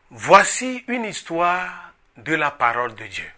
Voici une histoire de la parole de Dieu.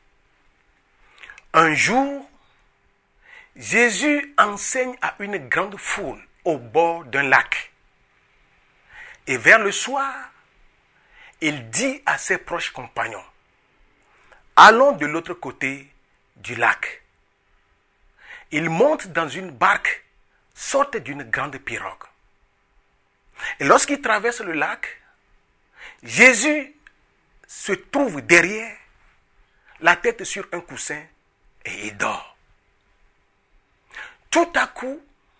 Un jour, Jésus enseigne à une grande foule au bord d'un lac. Et vers le soir, il dit à ses proches compagnons, « Allons de l'autre côté du lac. » Il monte dans une barque, sorte d'une grande pirogue. Et lorsqu'il traverse le lac, Jésus se trouve derrière, la tête sur un coussin, et il dort. Tout à coup,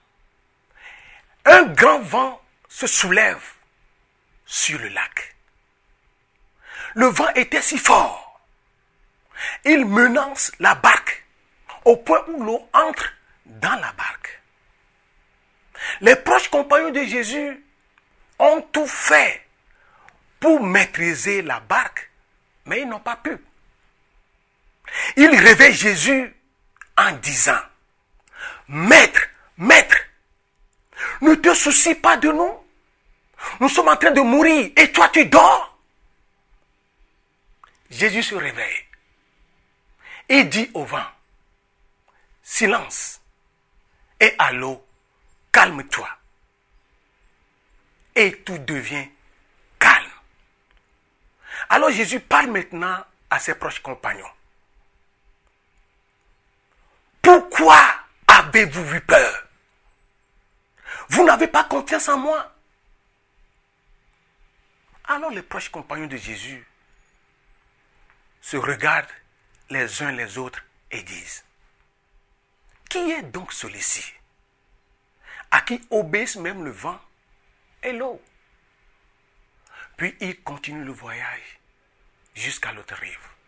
un grand vent se soulève sur le lac. Le vent était si fort, il menace la barque au point où l'eau entre dans la barque. Les proches compagnons de Jésus ont tout fait pour maîtriser la barque, mais ils n'ont pas pu. Ils réveillent Jésus en disant, « Maître, Maître, ne te soucie pas de nous. Nous sommes en train de mourir et toi tu dors. » Jésus se réveille et dit au vent, « Silence, et à l'eau, calme-toi. » Et tout devient calme. Alors Jésus parle maintenant à ses proches compagnons. « Pourquoi avez-vous eu peur? Vous n'avez pas confiance en moi? » Alors les proches compagnons de Jésus se regardent les uns les autres et disent, « Qui est donc celui-ci, à qui obéissent même le vent et l'eau? » Puis ils continuent le voyage jusqu'à l'autre rive.